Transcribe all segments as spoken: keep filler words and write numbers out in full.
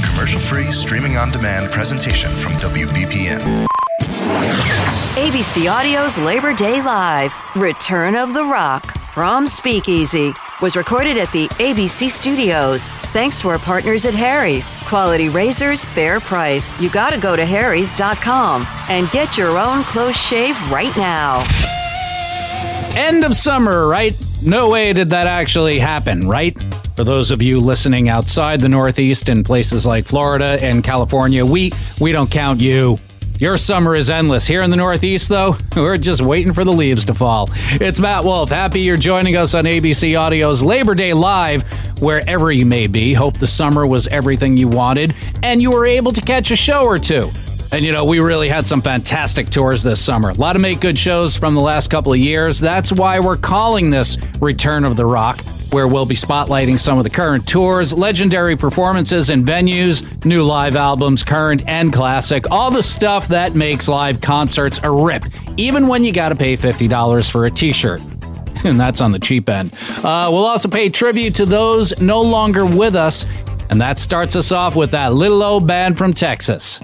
a commercial-free, streaming-on-demand presentation from W B P M. A B C Audio's Labor Day Live, Return of the Rock from Speakeasy, was recorded at the A B C Studios. Thanks to our partners at Harry's. Quality razors, fair price. You gotta go to harrys dot com and get your own close shave right now. End of summer, right? No way did that actually happen, right? For those of you listening outside the Northeast in places like Florida and California, we we don't count you. Your summer is endless. Here in the Northeast, though, we're just waiting for the leaves to fall. It's Matt Wolf. Happy you're joining us on A B C Audio's Labor Day Live, wherever you may be. Hope the summer was everything you wanted, and you were able to catch a show or two. And, you know, we really had some fantastic tours this summer. A lot of make-good shows from the last couple of years. That's why we're calling this Return of the Rock, where we'll be spotlighting some of the current tours, legendary performances and venues, new live albums, current and classic, all the stuff that makes live concerts a rip, even when you gotta pay fifty dollars for a t-shirt. And that's on the cheap end. Uh, we'll also pay tribute to those no longer with us, and that starts us off with that little old band from Texas.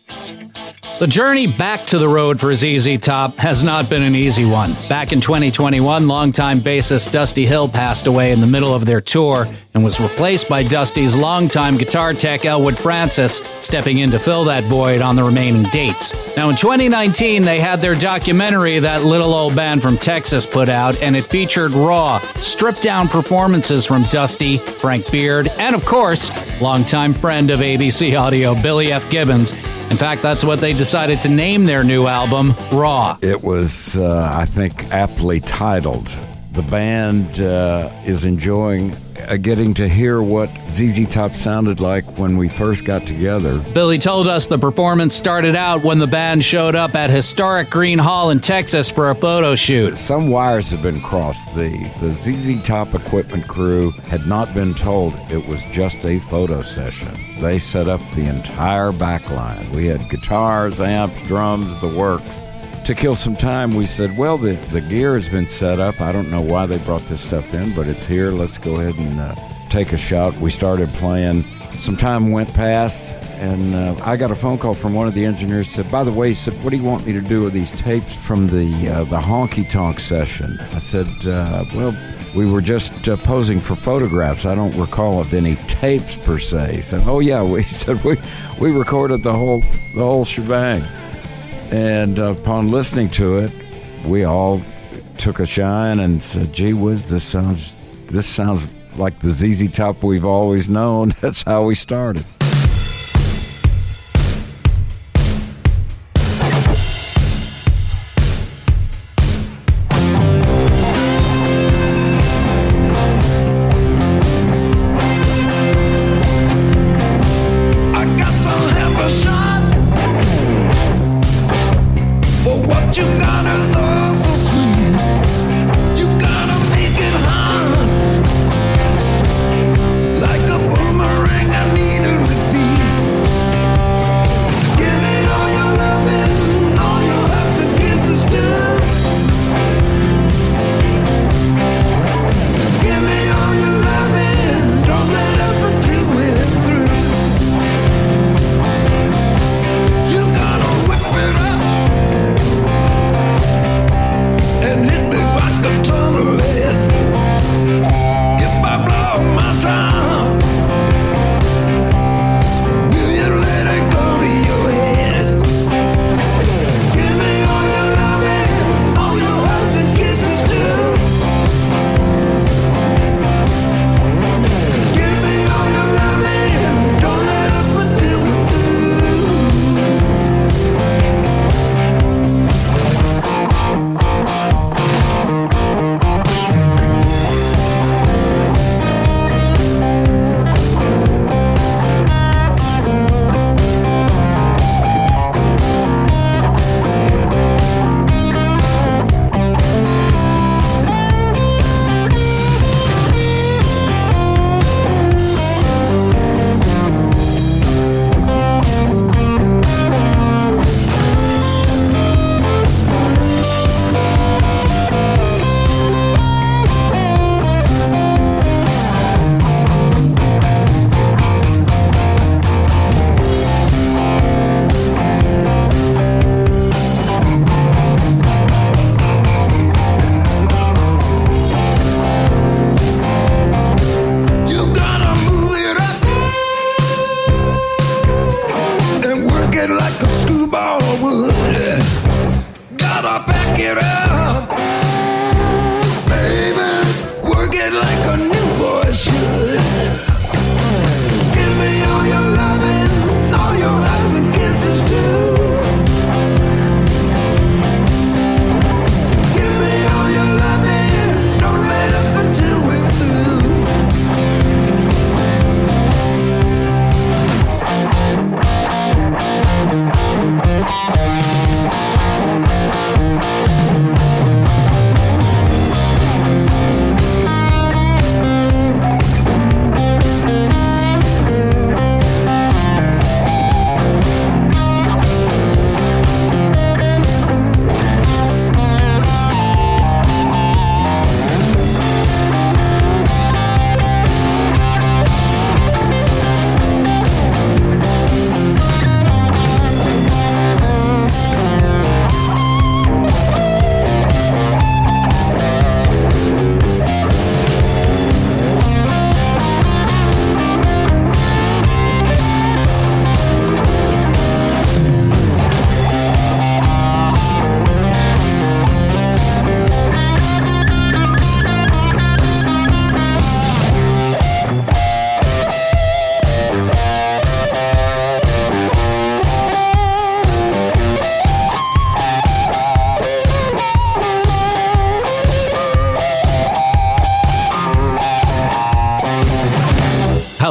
The journey back to the road for Z Z Top has not been an easy one. Back in twenty twenty-one, longtime bassist Dusty Hill passed away in the middle of their tour and was replaced by Dusty's longtime guitar tech Elwood Francis, stepping in to fill that void on the remaining dates. Now in twenty nineteen, they had their documentary that little old band from Texas put out, and it featured raw, stripped-down performances from Dusty, Frank Beard, and of course, longtime friend of A B C Audio, Billy F. Gibbons. In fact, that's what they decided to name their new album, Raw. It was, uh, I think, aptly titled. The band uh, is enjoying uh, getting to hear what Z Z Top sounded like when we first got together. Billy told us the performance started out when the band showed up at historic Green Hall in Texas for a photo shoot. Some wires had been crossed. The, the Z Z Top equipment crew had not been told it was just a photo session. They set up the entire back line. We had guitars, amps, drums, the works. To kill some time, we said, well, the, the gear has been set up. I don't know why they brought this stuff in, but it's here. Let's go ahead and uh, take a shot. We started playing. Some time went past, and uh, I got a phone call from one of the engineers. Said, by the way, he said, what do you want me to do with these tapes from the uh, the honky tonk session? I said, uh, well, we were just uh, posing for photographs. I don't recall of any tapes per se. He said, oh yeah, we he said we we recorded the whole the whole shebang. And uh, upon listening to it, we all took a shine and said, gee whiz, this sounds this sounds like the Z Z Top we've always known. That's how we started. Like a boomerang, I need a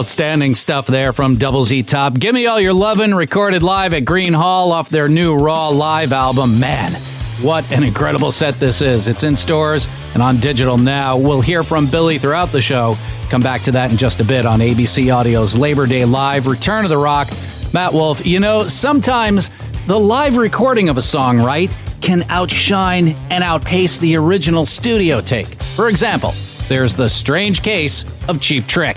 Outstanding stuff there from Double Z Top. Give Me All Your Lovin', recorded live at Green Hall off their new Raw Live album. Man, what an incredible set this is. It's in stores and on digital now. We'll hear from Billy throughout the show. Come back to that in just a bit on A B C Audio's Labor Day Live, Return of the Rock. Matt Wolf, you know, sometimes the live recording of a song, right, can outshine and outpace the original studio take. For example, there's the strange case of Cheap Trick.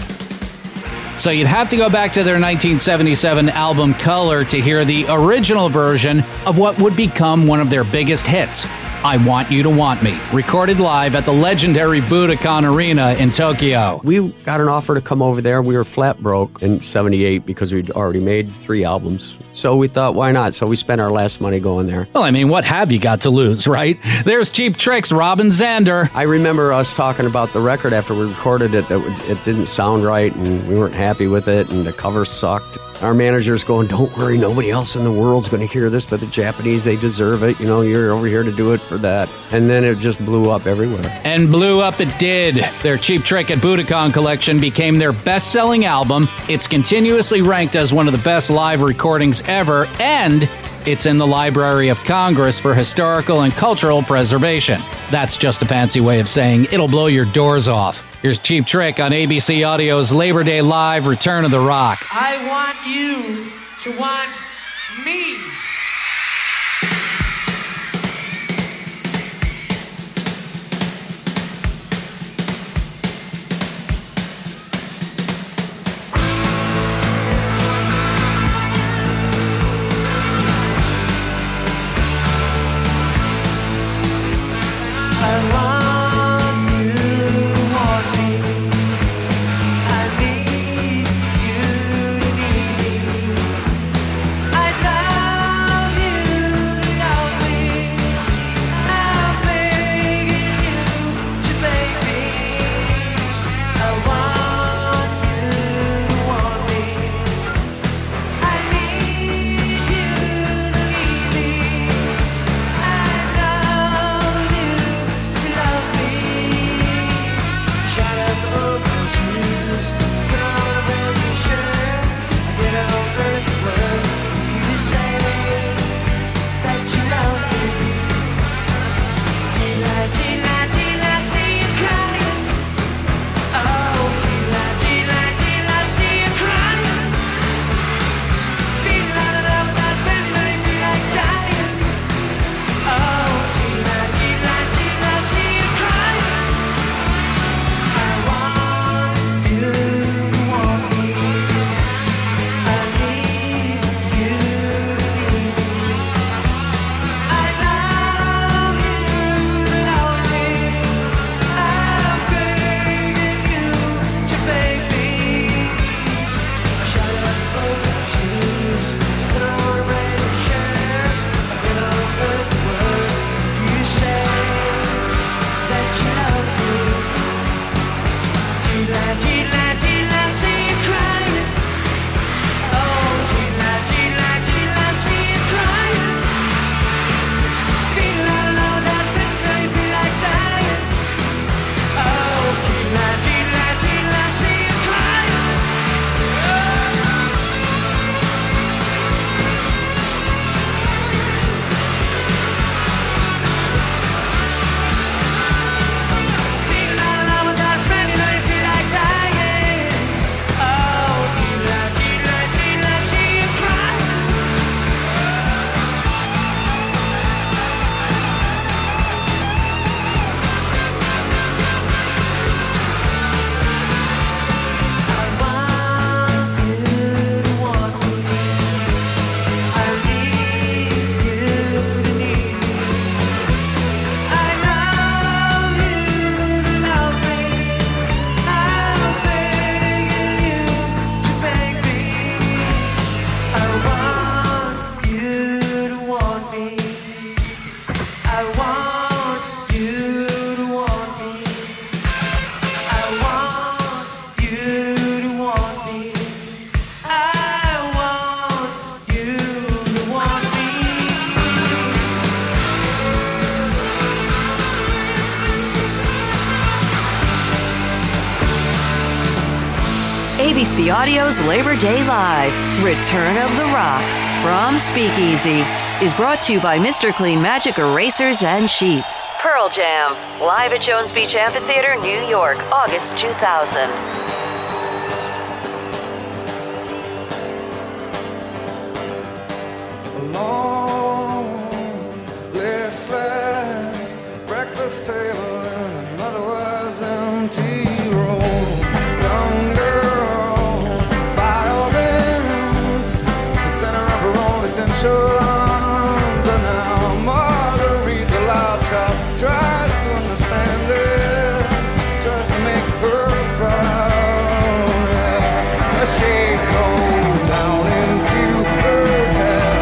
So you'd have to go back to their nineteen seventy-seven album Color to hear the original version of what would become one of their biggest hits, I Want You to Want Me, recorded live at the legendary Budokan Arena in Tokyo. We got an offer to come over there. We were flat broke in seventy-eight because we'd already made three albums. So we thought, why not? So we spent our last money going there. Well, I mean, what have you got to lose, right? There's Cheap Trick's Robin Zander. I remember us talking about the record after we recorded it, that it didn't sound right and we weren't happy with it and the cover sucked. Our manager's going, don't worry, nobody else in the world's going to hear this, but the Japanese, they deserve it. You know, you're over here to do it for that. And then it just blew up everywhere. And blew up it did. Their Cheap Trick at Budokan collection became their best-selling album. It's continuously ranked as one of the best live recordings ever, and it's in the Library of Congress for historical and cultural preservation. That's just a fancy way of saying it'll blow your doors off. Here's Cheap Trick on A B C Audio's Labor Day Live, Return of the Rock. I want you to want me. I love C Audio's Labor Day Live, Return of the Rock from Speakeasy is brought to you by Mister Clean Magic Erasers and Sheets. Pearl Jam, live at Jones Beach Amphitheater, New York, August two thousand. Long, listless breakfast table and another was empty room. Young girl, violins, the center of her own attention. And now mother reads aloud, child tries to understand it, tries to make her proud. Yeah. The shades go down into her head.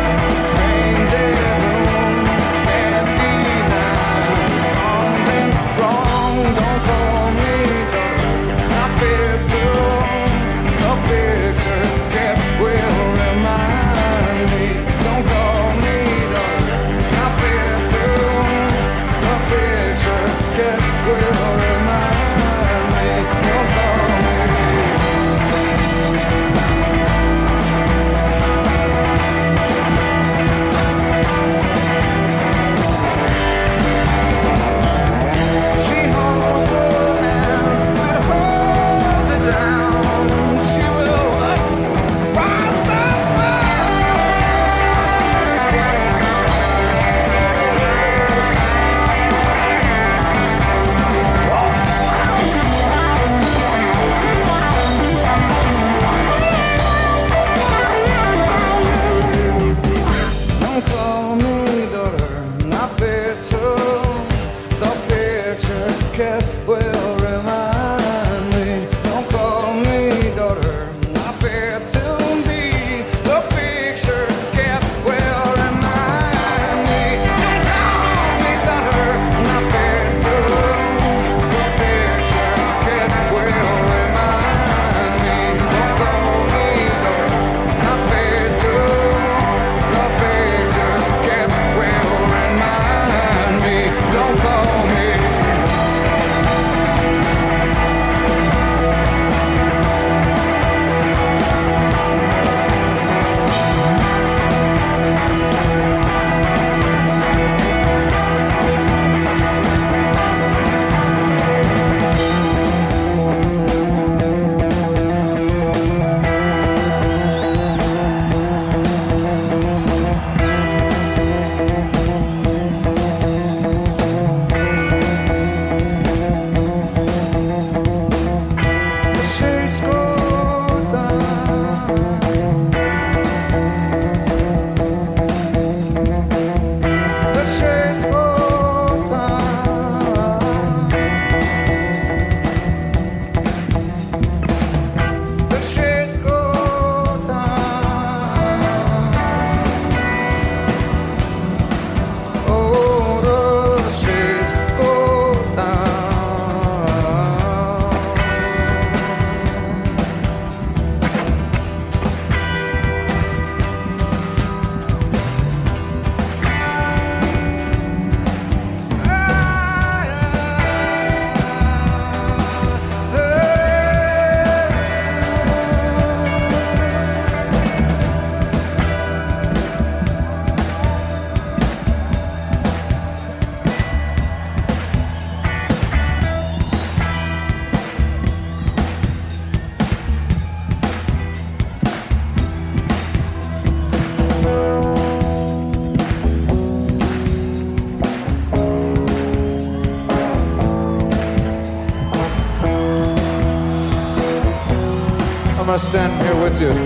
I'm gonna stand here with you.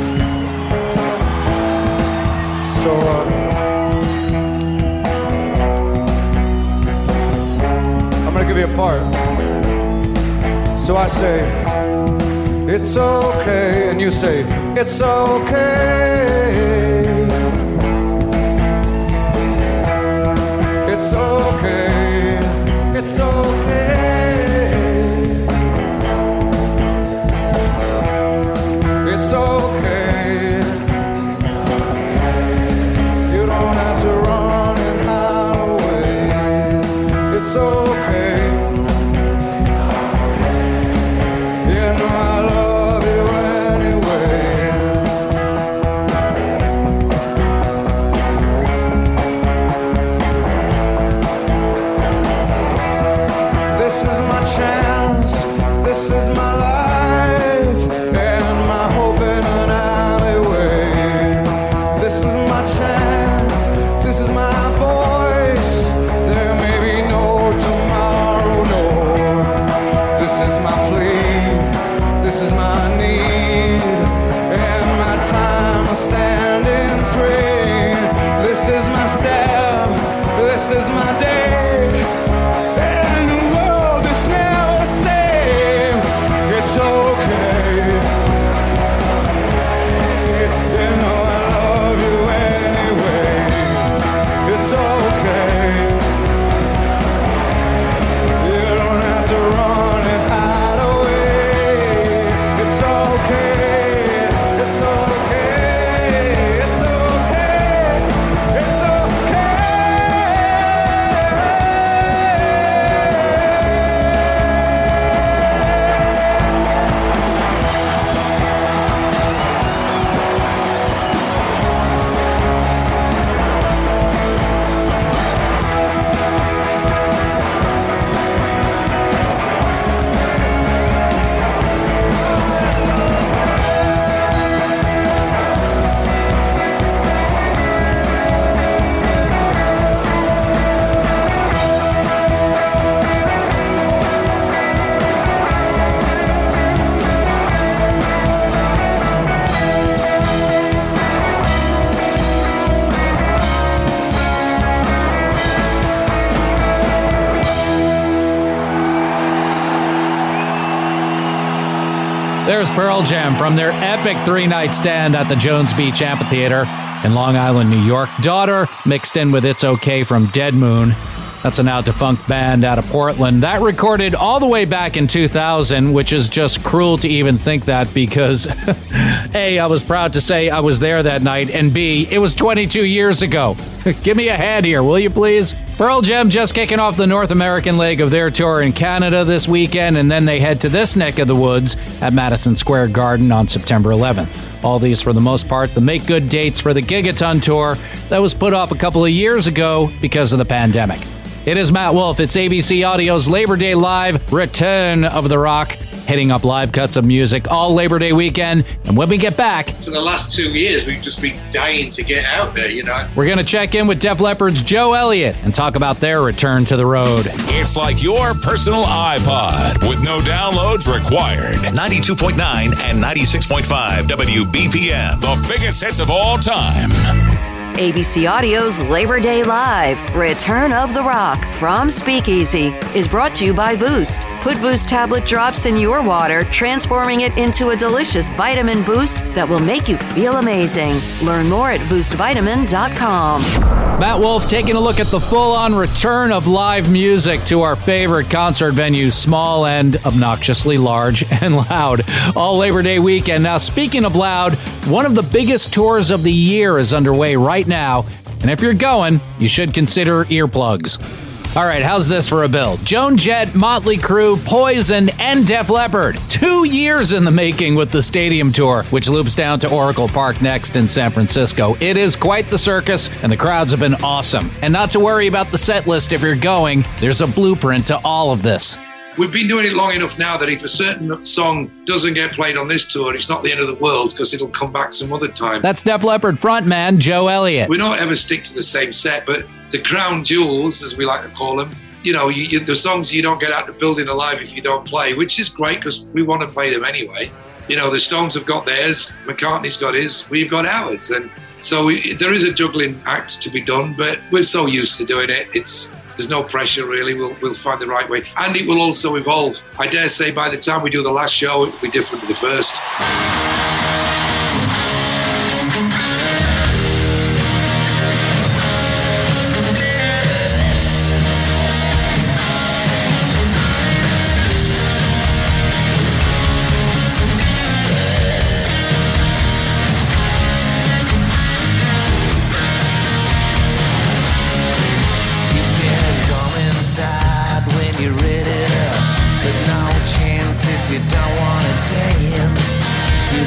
So, uh, I'm gonna give you a part. So I say, it's okay, and you say, it's okay. It's okay. It's okay. It's okay. You don't have to run and hide away. It's okay. You know I love you. time of standing free. This is my step, this is my day. And the world is never safe. It's okay. You know I love you anyway. It's okay. You don't have to run and hide away. It's okay. It's okay. It's okay. It's okay. There's Pearl Jam from their epic three-night stand at the Jones Beach Amphitheater in Long Island, New York. Daughter mixed in with It's Okay from Dead Moon. That's a now-defunct band out of Portland. That recorded all the way back in two thousand, which is just cruel to even think that because, A, I was proud to say I was there that night, and B, it was twenty-two years ago. Give me a hand here, will you please? Pearl Jam just kicking off the North American leg of their tour in Canada this weekend, and then they head to this neck of the woods at Madison Square Garden on September eleventh. All these, for the most part, the make-good dates for the Gigaton tour that was put off a couple of years ago because of the pandemic. It is Matt Wolf. It's A B C Audio's Labor Day Live, Return of the Rock, hitting up live cuts of music all Labor Day weekend. And when we get back, for the last two years, we've just been dying to get out there, you know. We're going to check in with Def Leppard's Joe Elliott and talk about their return to the road. It's like your personal iPod with no downloads required. ninety-two point nine and ninety-six point five W B P M, the biggest hits of all time. A B C Audio's Labor Day Live, Return of the Rock from Speakeasy is brought to you by Boost. Put Boost tablet drops in your water, transforming it into a delicious vitamin boost that will make you feel amazing. Learn more at boost vitamin dot com. Matt Wolf taking a look at the full-on return of live music to our favorite concert venues, small and obnoxiously large and loud, all Labor Day weekend. Now, speaking of loud, one of the biggest tours of the year is underway right now, and if you're going, you should consider earplugs. All right, how's this for a bill? Joan Jett, Motley Crue, Poison, and Def Leppard. Two years in the making with the stadium tour, which loops down to Oracle Park next in San Francisco. It is quite the circus, and the crowds have been awesome. And not to worry about the set list if you're going, there's a blueprint to all of this. We've been doing it long enough now that if a certain song doesn't get played on this tour, it's not the end of the world because it'll come back some other time. That's Def Leppard frontman Joe Elliott. We don't ever stick to the same set, but the crown jewels, as we like to call them, you know, you, you, the songs you don't get out the building alive if you don't play, which is great because we want to play them anyway. You know, the Stones have got theirs, McCartney's got his, we've got ours. And so we, there is a juggling act to be done, but we're so used to doing it. It's There's no pressure, really. We'll, we'll find the right way. And it will also evolve. I dare say by the time we do the last show, it will be different to the first. If you don't wanna dance, you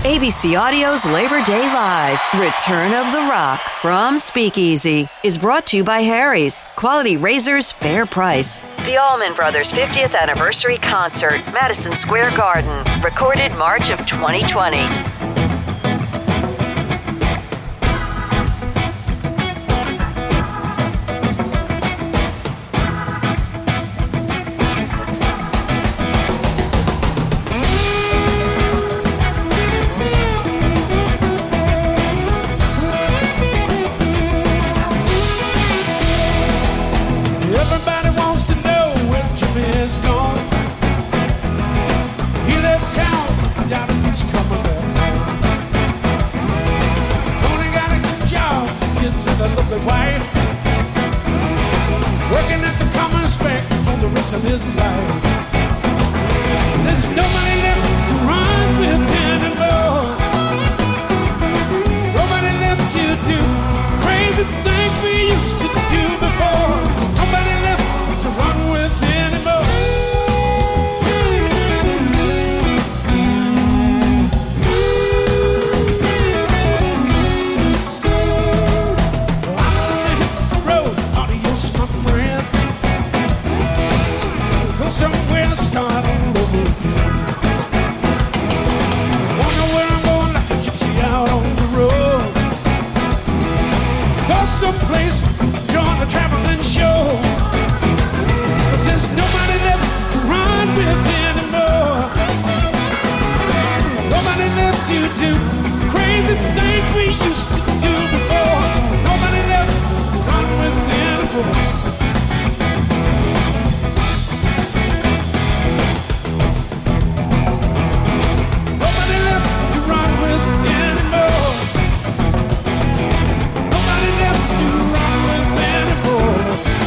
A B C Audio's Labor Day Live, Return of the Rock from Speakeasy is brought to you by Harry's. Quality razors, fair price. The Allman Brothers fiftieth Anniversary Concert, Madison Square Garden, recorded March of twenty twenty. Everybody wants to know where Jimmy is gone. He left town, doubt if he's coming back. Tony got a good job, kids and a lovely wife, working at the common spec for the rest of his life. There's nobody left to run with anymore. Nobody left to do crazy things we used to do before. Nobody left to run with anymore. I'm gonna hit the road, adios my friend. Go somewhere to start all over again. Wonder where I'm going like a gypsy out on the road. Go someplace, join the traveling show. 'Cause there's nobody left to run with anymore. Nobody left to do crazy things we used to do before. Nobody left to run with anymore. Nobody left to run with anymore. Nobody left to run with anymore.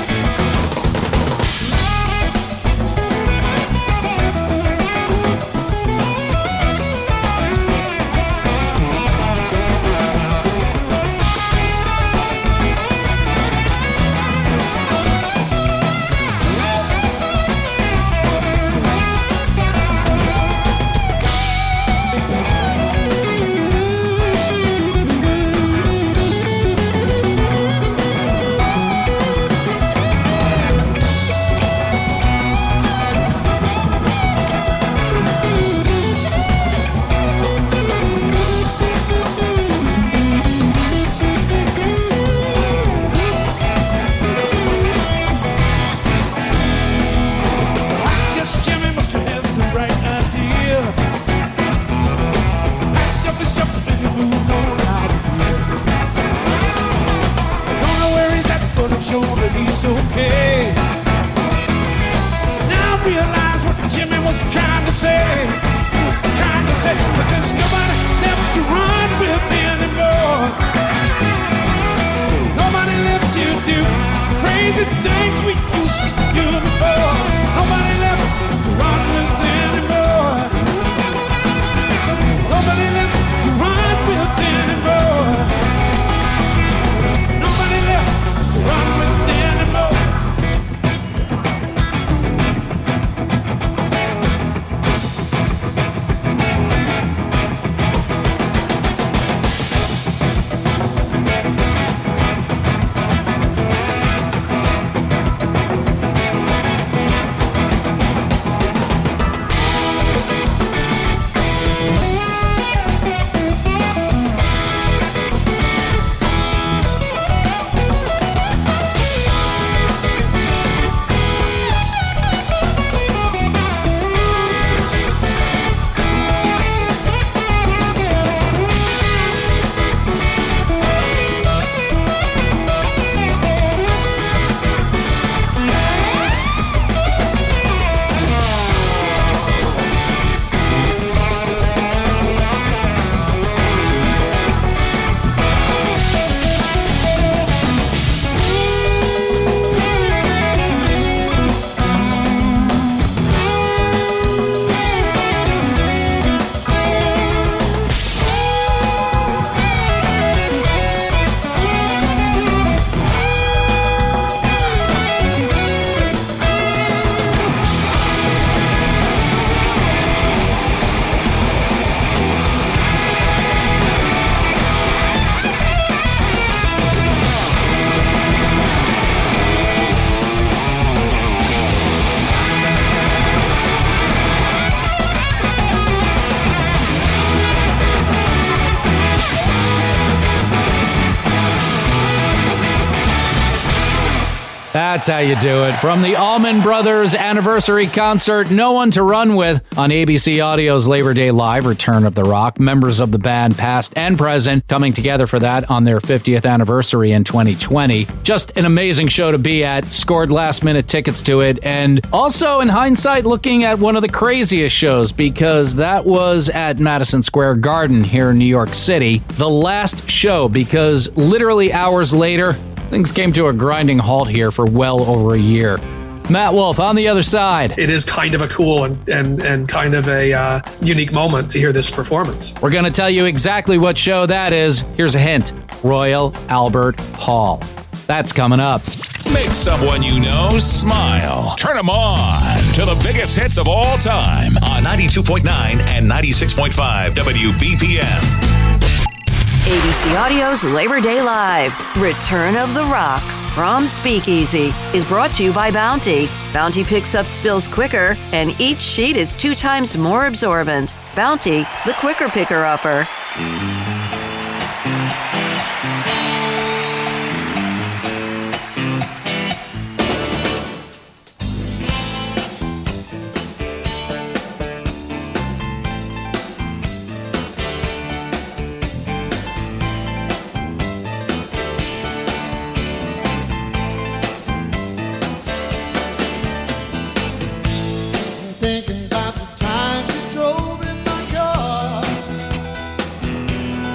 I guess Jimmy must have had the right idea. Packed up his stuff and he moved on out of here. I don't know where he's at, but I'm sure that he's okay. Now I realize what Jimmy was trying to say. He was trying to say that there's nobody left to run with anymore. Nobody left to do crazy things we used to do before. Nobody left to run with anymore. Nobody left to run with anymore. Nobody left to run with anymore. That's how you do it. From the Allman Brothers anniversary concert, No One to Run With, on A B C Audio's Labor Day Live, Return of the Rock. Members of the band, past and present, coming together for that on their fiftieth anniversary in twenty twenty. Just an amazing show to be at. Scored last-minute tickets to it. And also, in hindsight, looking at one of the craziest shows, because that was at Madison Square Garden here in New York City. The last show, because literally hours later, things came to a grinding halt here for well over a year. Matt Wolf on the other side. It is kind of a cool and and, and kind of a uh, unique moment to hear this performance. We're going to tell you exactly what show that is. Here's a hint. Royal Albert Hall. That's coming up. Make someone you know smile. Turn them on to the biggest hits of all time on ninety-two point nine and ninety-six point five W B P M. A B C Audio's Labor Day Live, Return of the Rock from Speakeasy, is brought to you by Bounty. Bounty picks up spills quicker, and each sheet is two times more absorbent. Bounty, the quicker picker-upper. Thinking about the time you drove in my car.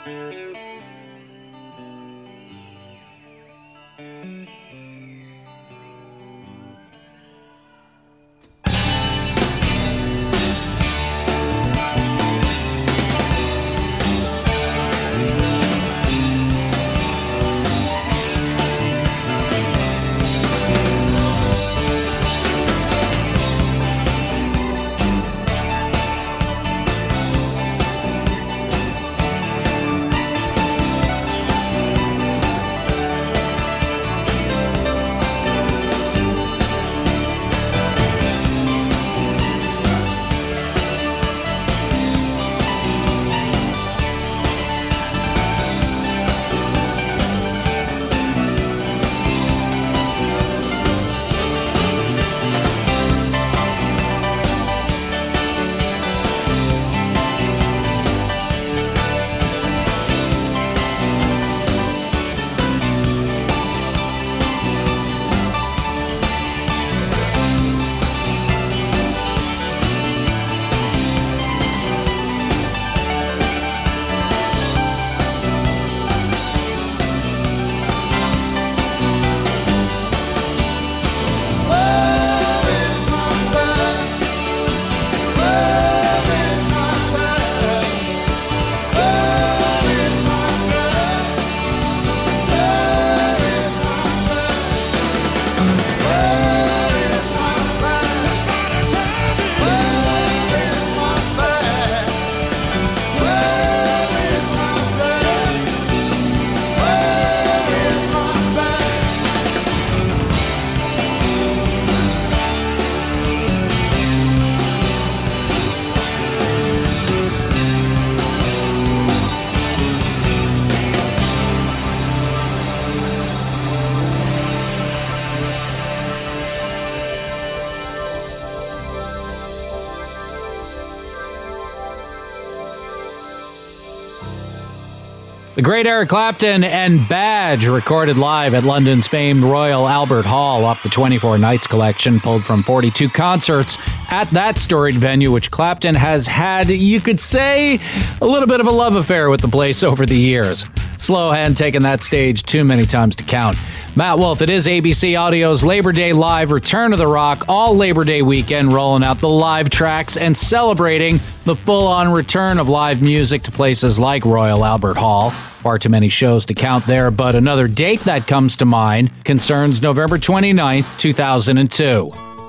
The great Eric Clapton and Badge recorded live at London's famed Royal Albert Hall off the twenty-four Nights collection, pulled from forty-two concerts at that storied venue, which Clapton has had, you could say, a little bit of a love affair with the place over the years. Slow hand taken that stage too many times to count. Matt Wolf, it is A B C Audio's Labor Day Live Return of the Rock, all Labor Day weekend, rolling out the live tracks and celebrating the full-on return of live music to places like Royal Albert Hall. Far too many shows to count there, but another date that comes to mind concerns November twenty-ninth, two thousand two.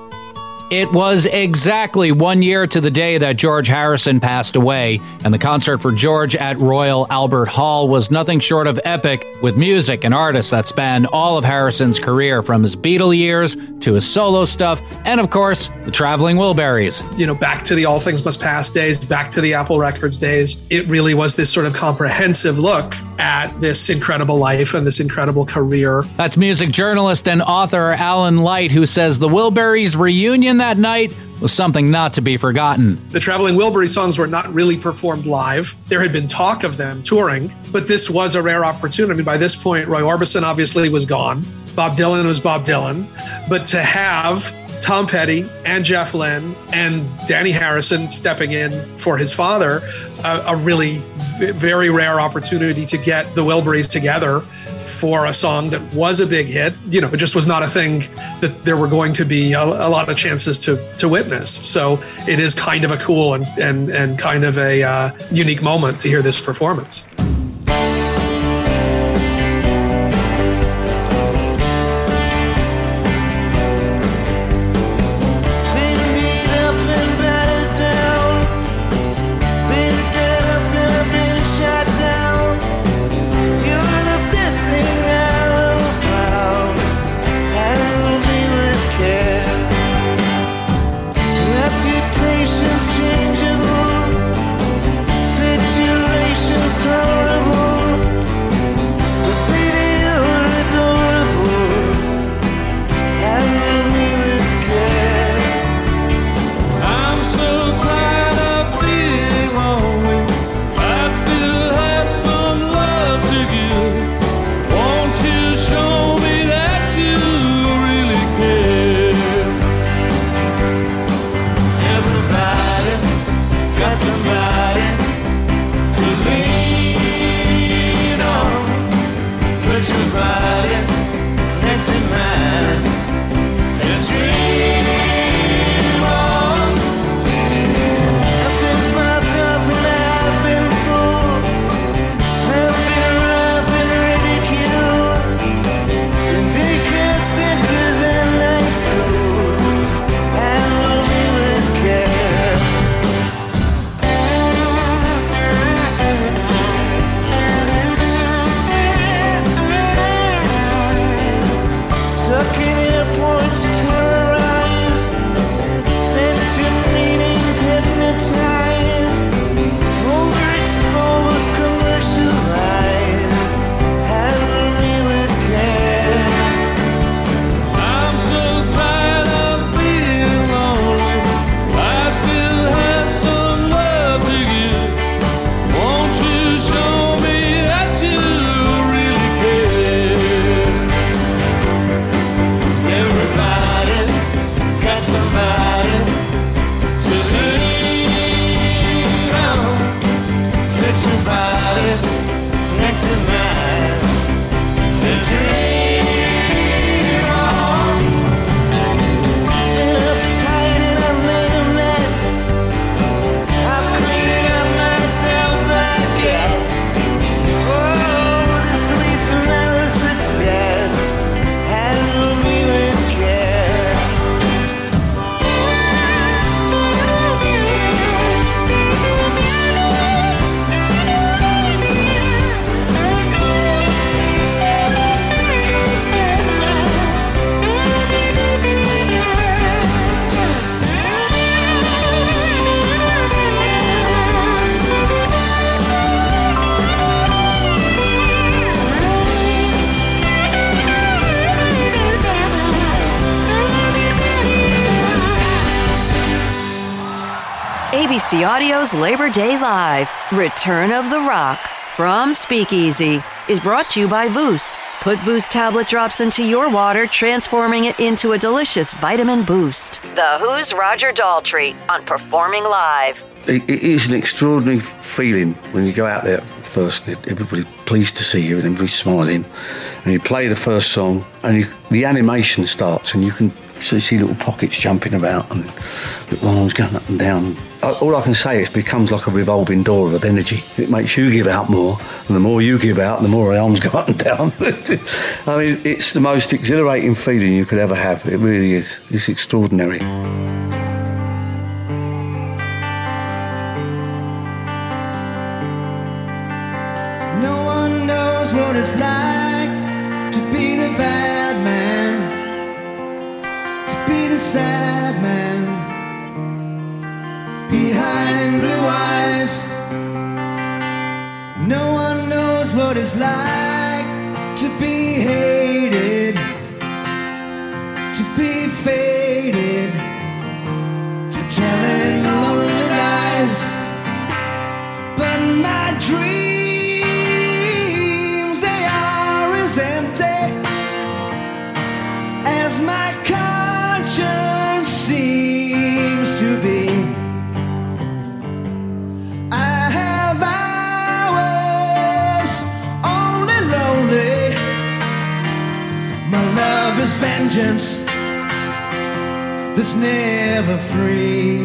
It was exactly one year to the day that George Harrison passed away, and the concert for George at Royal Albert Hall was nothing short of epic, with music and artists that spanned all of Harrison's career, from his Beatle years to his solo stuff, and of course, the Traveling Wilburys. You know, back to the All Things Must Pass days, back to the Apple Records days. It really was this sort of comprehensive look at this incredible life and this incredible career. That's music journalist and author Alan Light, who says the Wilburys reunion that night was something not to be forgotten. The Traveling Wilbury songs were not really performed live. There had been talk of them touring, but this was a rare opportunity. I mean, by this point, Roy Orbison obviously was gone. Bob Dylan was Bob Dylan. But to have Tom Petty and Jeff Lynne and Danny Harrison stepping in for his father, a, a really v- very rare opportunity to get the Wilburys together for a song that was a big hit. You know, it just was not a thing that there were going to be a, a lot of chances to to witness. So it is kind of a cool and and, and kind of a uh, unique moment to hear this performance. Situations changeable, situations turn. B C Audio's Labor Day Live, Return of the Rock from Speakeasy, is brought to you by Voost. Put Voost tablet drops into your water, transforming it into a delicious vitamin boost. The Who's Roger Daltrey on Performing Live. It, it is an extraordinary feeling when you go out there first. Everybody's pleased to see you and everybody's smiling. And you play the first song and you, the animation starts and you can see little pockets jumping about and little arms going up and down. All I can say is it becomes like a revolving door of energy. It makes you give out more, and the more you give out, the more the arms go up and down. I mean, it's the most exhilarating feeling you could ever have. It really is. It's extraordinary. No one knows what it's like to be the bad man, to be the sad man behind blue eyes. No one knows what it's like to be hated, to be faded, to telling lonely lies. But my dreams, they are as empty as my conscience seems to be. Vengeance that's never free.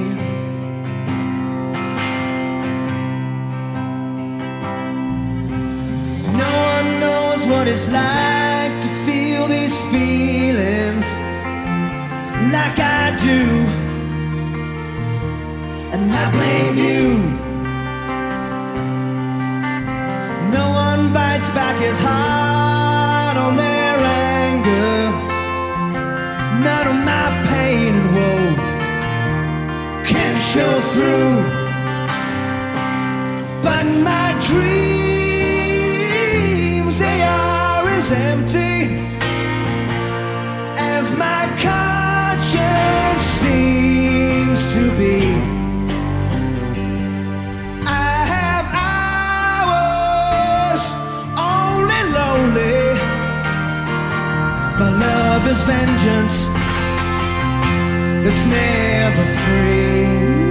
No one knows what it's like to feel these feelings like I do, and I blame you. No one bites back as hard on their anger. None of my pain and woe can show through, but my dreams, they are as empty as my conscience seems to be. I have hours only lonely. My love is vengeance that's never free.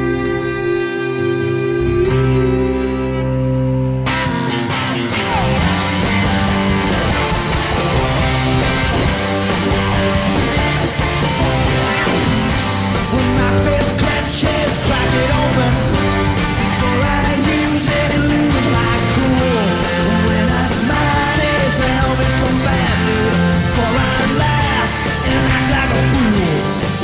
When my fist clenches, crack it open before I use it and lose my cool. When I smile, it's velvet so badly before I laugh and act like a fool.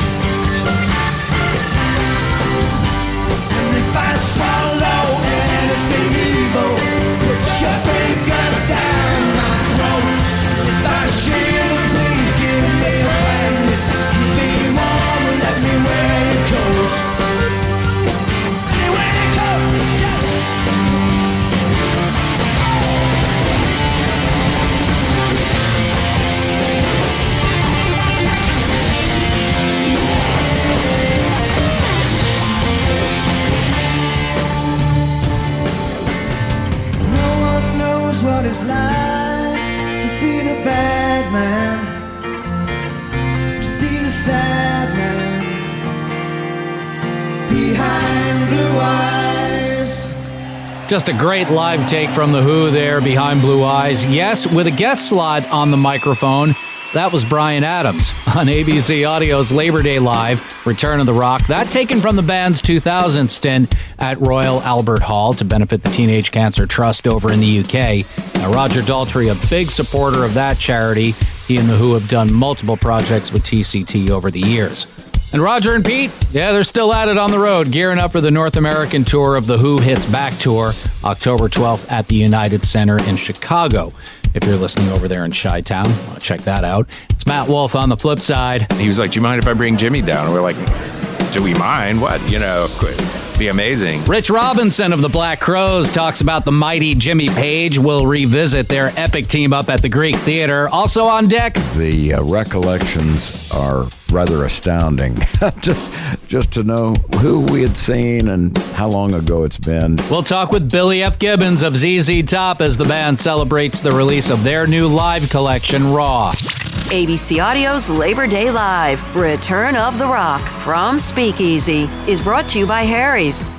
And if I swallow anything evil, put your fingers down my throat. If I shiver, please give me a blanket. You be warm and let me wear your coat. Let me wear your coat. No one knows what it's like to be the bad man, to be the sad man behind blue eyes. Just a great live take from The Who there, Behind Blue Eyes. Yes, with a guest slot on the microphone. That was Bryan Adams on A B C Audio's Labor Day Live, Return of the Rock. That taken from the band's two thousand stint at Royal Albert Hall to benefit the Teenage Cancer Trust over in the U K. Now, Roger Daltrey, a big supporter of that charity. He and The Who have done multiple projects with T C T over the years. And Roger and Pete, yeah, they're still at it on the road, gearing up for the North American tour of The Who Hits Back Tour, October twelfth at the United Center in Chicago. If you're listening over there in Chi-Town, well, check that out. It's Matt Wolf on the flip side. He was like, do you mind if I bring Jimmy down? And we're like, do we mind? What? You know, it'd be amazing. Rich Robinson of the Black Crowes talks about the mighty Jimmy Page. We'll revisit their epic team up at the Greek Theater. Also on deck, The uh, recollections are rather astounding. Just just to know who we had seen and how long ago it's been. We'll talk with Billy F. Gibbons of Z Z Top as the band celebrates the release of their new live collection, Raw. A B C Audio's Labor Day Live, Return of the Rock from Speakeasy, is brought to you by Harry's.